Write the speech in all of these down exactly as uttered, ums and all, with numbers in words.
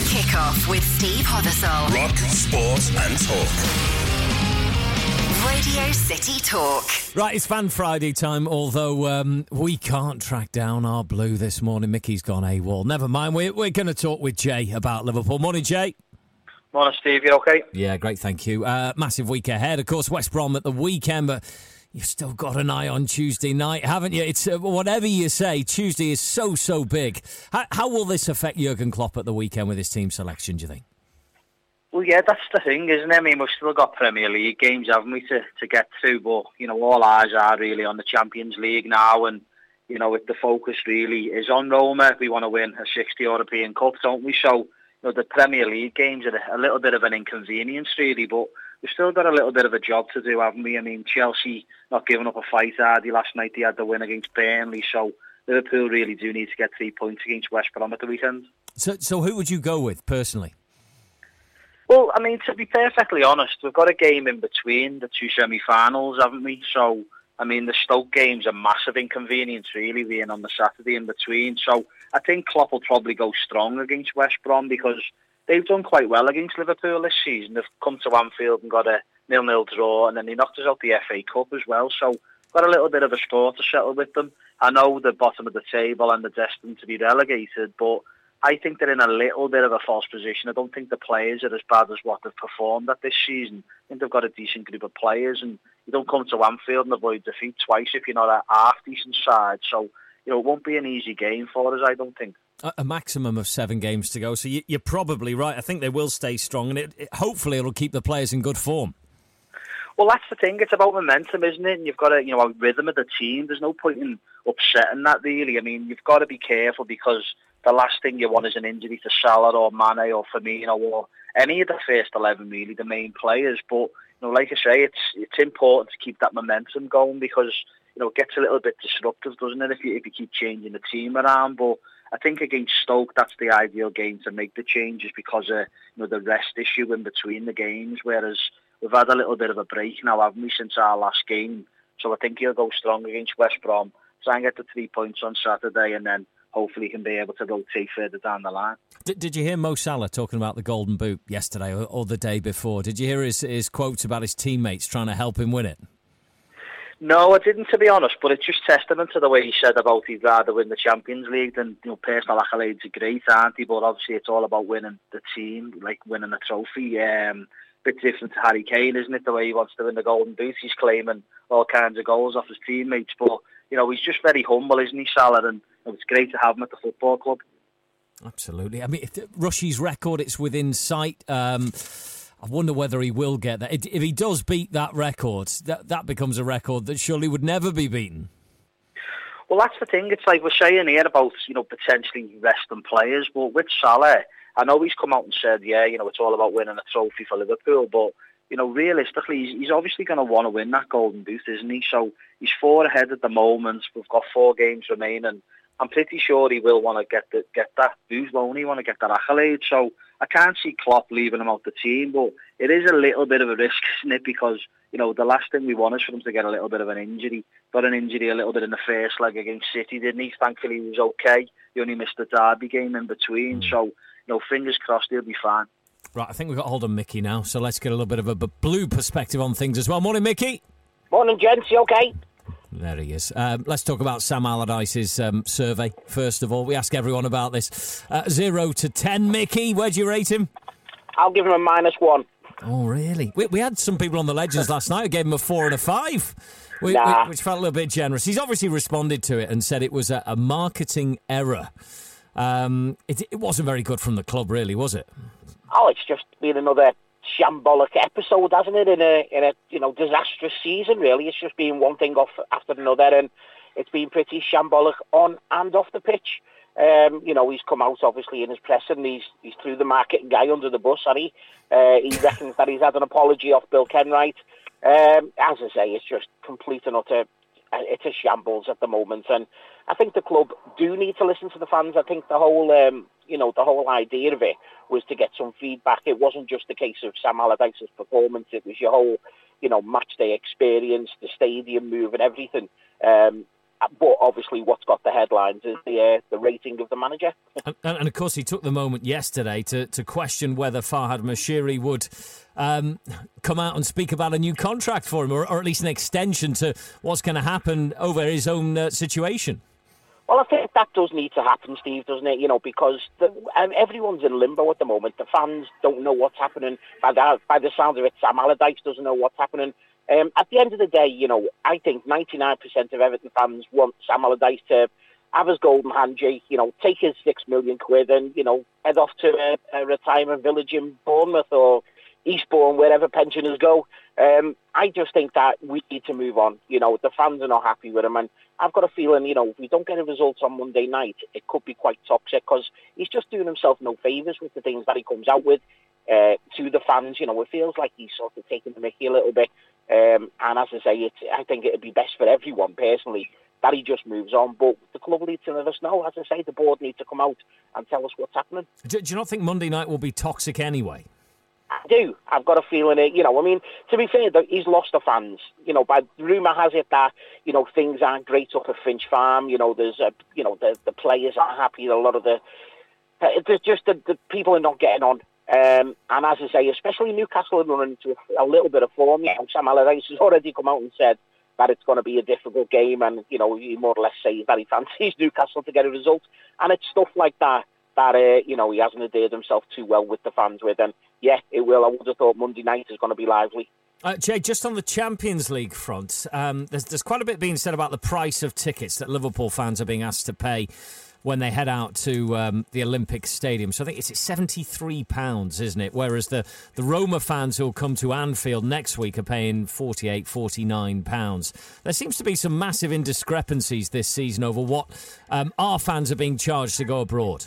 Kickoff with Steve Hothersall. Rock, sport and talk. Radio City Talk. Right, it's Fan Friday time, although um, we can't track down our blue this morning. Mickey's gone AWOL. Never mind, we're, we're going to talk with Jay about Liverpool. Morning, Jay. Morning, Steve. You okay? Yeah, great, thank you. Uh, massive week ahead. Of course, West Brom at the weekend, but you've still got an eye on Tuesday night, haven't you? It's uh, whatever you say, Tuesday is so, so big. How, how will this affect Jurgen Klopp at the weekend with his team selection, do you think? Well, yeah, that's the thing, isn't it? I mean, we've still got Premier League games, haven't we, to, to get to, but, you know, all eyes are really on the Champions League now, and, you know, the focus really is on Roma. We want to win a sixth European Cup, don't we? So, you know, the Premier League games are a little bit of an inconvenience, really, but we've still got a little bit of a job to do, haven't we? I mean, Chelsea not giving up a fight, are they? Last night they had the win against Burnley, so Liverpool really do need to get three points against West Brom at the weekend. So, so who would you go with, personally? Well, I mean, to be perfectly honest, we've got a game in between the two semi-finals, haven't we? So, I mean, the Stoke game's a massive inconvenience, really, being on the Saturday in between. So, I think Klopp will probably go strong against West Brom because they've done quite well against Liverpool this season. They've come to Anfield and got a nil-nil draw, and then they knocked us out the F A Cup as well. So, got a little bit of a score to settle with them. I know the bottom of the table and they're destined to be relegated, but I think they're in a little bit of a false position. I don't think the players are as bad as what they've performed at this season. I think they've got a decent group of players, and you don't come to Anfield and avoid defeat twice if you're not a half-decent side. So, you know, it won't be an easy game for us, I don't think. A, a maximum of seven games to go, so you, you're probably right. I think they will stay strong, and it, it, hopefully it'll keep the players in good form. Well, that's the thing. It's about momentum, isn't it? And you've got a, you know, a rhythm of the team. There's no point in upsetting that, really. I mean, you've got to be careful because the last thing you want is an injury to Salah or Mane or Firmino or any of the first eleven, really, the main players. But, you know, like I say, it's it's important to keep that momentum going because, you know, it gets a little bit disruptive, doesn't it, if you, if you keep changing the team around. But I think against Stoke, that's the ideal game to make the changes because of, you know, the rest issue in between the games, whereas we've had a little bit of a break now, haven't we, since our last game. So I think he'll go strong against West Brom, try and get the three points on Saturday, and then hopefully he can be able to rotate further down the line. Did, did you hear Mo Salah talking about the Golden Boot yesterday or, or the day before? Did you hear his, his quotes about his teammates trying to help him win it? No, I didn't, to be honest, but it's just testament to the way he said about he'd rather win the Champions League than, you know, personal accolades are great, aren't they? But obviously it's all about winning the team, like winning a trophy. Um, bit different to Harry Kane, isn't it? The way he wants to win the Golden Boot, he's claiming all kinds of goals off his teammates. But, you know, he's just very humble, isn't he, Salah? And it's great to have him at the football club. Absolutely. I mean, if Rushy's record, it's within sight. Um, I wonder whether he will get that. If he does beat that record, that that becomes a record that surely would never be beaten. Well, that's the thing. It's like we're saying here about, you know, potentially resting players. But with Salah, I know he's come out and said, yeah, you know, it's all about winning a trophy for Liverpool. But, you know, realistically, he's, he's obviously going to want to win that Golden Boot, isn't he? So he's four ahead at the moment. We've got four games remaining. I'm pretty sure he will want to get the, get that boot, won't he? Want to get that accolade. So I can't see Klopp leaving him out the team, but it is a little bit of a risk, isn't it? Because, you know, the last thing we want is for him to get a little bit of an injury. Got an injury a little bit in the first leg against City, didn't he? Thankfully, he was okay. He only missed the derby game in between. So, you know, fingers crossed he'll be fine. Right, I think we've got hold of Mickey now, so let's get a little bit of a blue perspective on things as well. Morning, Mickey. Morning, gents. You okay? There he is. Um, let's talk about Sam Allardyce's um, survey, first of all. We ask everyone about this. Uh, zero to ten, Mickey, where do you rate him? I'll give him a minus one. Oh, really? We, we had some people on the Legends last night who gave him a four and a five, which, nah. which felt a little bit generous. He's obviously responded to it and said it was a, a marketing error. Um, it, it wasn't very good from the club, really, was it? Oh, it's just been another shambolic episode, hasn't it? In a in a you know disastrous season, really. It's just been one thing off after another, and it's been pretty shambolic on and off the pitch. Um, you know, he's come out obviously in his press and he's he's threw the marketing guy under the bus, hasn't he? Uh, he reckons that he's had an apology off Bill Kenwright. Um, as I say, it's just complete and utter. It's a shambles at the moment, and I think the club do need to listen to the fans. I think the whole, um, you know, the whole idea of it was to get some feedback. It wasn't just the case of Sam Allardyce's performance; it was your whole, you know, match day experience, the stadium move, and everything. Um, but obviously what's got the headlines is the uh, the rating of the manager. and, and of course he took the moment yesterday to, to question whether Farhad Moshiri would um, come out and speak about a new contract for him, or, or at least an extension to what's going to happen over his own uh, situation. Well, I think that does need to happen, Steve, doesn't it? You know, because the, um, everyone's in limbo at the moment. The fans don't know what's happening. By the, by the sound of it, Sam Allardyce doesn't know what's happening. Um, at the end of the day, you know, I think ninety-nine percent of Everton fans want Sam Allardyce to have his golden handshake, you know, take his six million quid and, you know, head off to a, a retirement village in Bournemouth or Eastbourne, wherever pensioners go. Um, I just think that we need to move on. You know, the fans are not happy with him, and I've got a feeling, you know, if we don't get a result on Monday night, it could be quite toxic, because he's just doing himself no favours with the things that he comes out with uh, to the fans. You know, it feels like he's sort of taking the mickey a little bit. Um, and as I say, it's, I think it would be best for everyone, personally, that he just moves on. But the club need to let us know. As I say, the board need to come out and tell us what's happening. Do, do you not think Monday night will be toxic anyway? I do. I've got a feeling it, you know, I mean, to be fair, he's lost the fans. You know, but rumour has it that, you know, things aren't great up at Finch Farm. You know, there's, a, you know, the, the players aren't happy. A lot of the, there's just the, the people are not getting on. Um, and as I say, especially Newcastle are running into a, a little bit of form. You know, Sam Allardyce has already come out and said that it's going to be a difficult game, and, you know, he more or less says that he fancies Newcastle to get a result. And it's stuff like that that, uh, you know, he hasn't endeared himself too well with the fans with. And, yeah, it will. I would have thought Monday night is going to be lively. Uh, Jay, just on the Champions League front, um, there's, there's quite a bit being said about the price of tickets that Liverpool fans are being asked to pay when they head out to um, the Olympic Stadium. So I think it's seventy-three pounds, isn't it? Whereas the, the Roma fans who will come to Anfield next week are paying forty-eight, forty-nine pounds. There seems to be some massive indiscrepancies this season over what um, our fans are being charged to go abroad.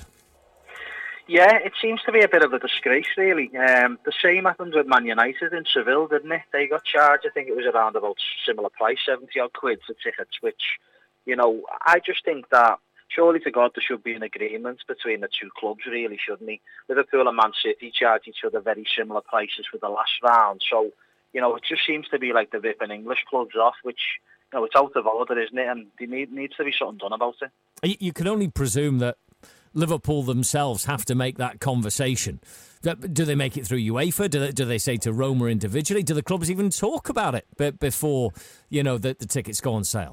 Yeah, it seems to be a bit of a disgrace, really. Um, the same happened with Man United in Seville, didn't it? They got charged, I think it was around about similar price, seventy odd quid for tickets, which, you know, I just think that surely to God there should be an agreement between the two clubs, really, shouldn't he? Liverpool and Man City charge each other very similar prices for the last round. So, you know, it just seems to be like they're ripping English clubs off, which, you know, it's out of order, isn't it? And there need, needs to be something done about it. You, you can only presume that Liverpool themselves have to make that conversation. Do they make it through UEFA? Do they, do they say to Roma individually? Do the clubs even talk about it before, you know, the, the tickets go on sale?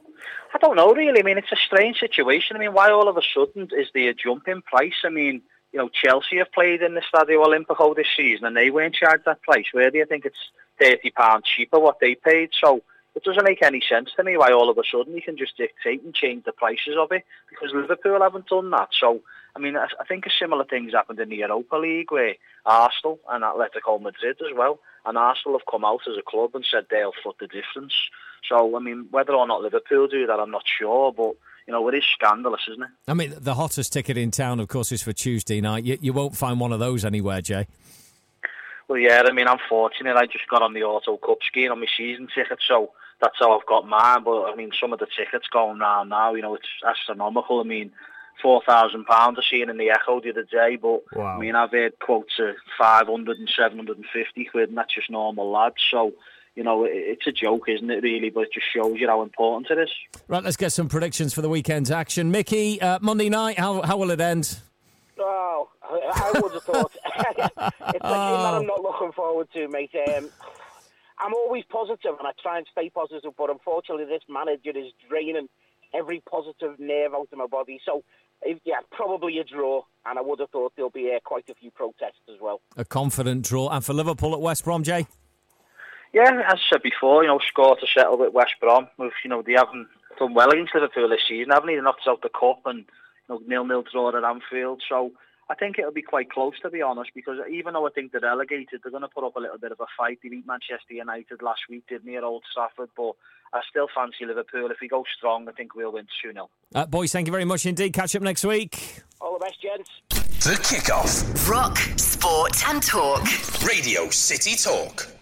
I don't know, really. I mean, it's a strange situation. I mean, why all of a sudden is there a jump in price? I mean, you know, Chelsea have played in the Stadio Olimpico this season and they weren't charged that price, where do you think it's thirty pounds cheaper what they paid? So it doesn't make any sense to me why all of a sudden you can just dictate and change the prices of it, because Liverpool haven't done that. So, I mean, I think a similar thing's happened in the Europa League, where Arsenal and Atletico Madrid as well, and Arsenal have come out as a club and said they'll foot the difference. So, I mean, whether or not Liverpool do that, I'm not sure, but, you know, it is scandalous, isn't it? I mean, the hottest ticket in town, of course, is for Tuesday night. You, you won't find one of those anywhere, Jay. Well, yeah, I mean, I'm fortunate. I just got on the Auto Cup scheme on my season ticket, so that's how I've got mine. But, I mean, some of the tickets going round now, you know, it's astronomical. I mean, four thousand pounds I seen in the Echo the other day, but, wow. I mean, I've heard quotes of five hundred and seven hundred fifty quid, and that's just normal lads. So, you know, it's a joke, isn't it, really? But it just shows you how important it is. Right, let's get some predictions for the weekend's action. Mickey, uh, Monday night, how how will it end? Oh, I, I would have thought. It's a game that I'm not looking forward to, mate. Um, I'm always positive, and I try and stay positive, but unfortunately this manager is draining every positive nerve out of my body. So, if, yeah, probably a draw, and I would have thought there'll be uh, quite a few protests as well. A confident draw. And for Liverpool at West Brom, Jay? Yeah, as I said before, you know, score to settle with West Brom. With, you know, they haven't done well against Liverpool this season, haven't they? They knocked us out the cup and, you know, nil-nil draw at Anfield. So I think it'll be quite close, to be honest, because even though I think they're relegated, they're going to put up a little bit of a fight. They beat Manchester United last week, didn't they, at Old Trafford? But I still fancy Liverpool. If we go strong, I think we'll win two nil. Uh, boys, thank you very much indeed. Catch up next week. All the best, gents. The Kickoff. Rock, sport and talk. Radio City Talk.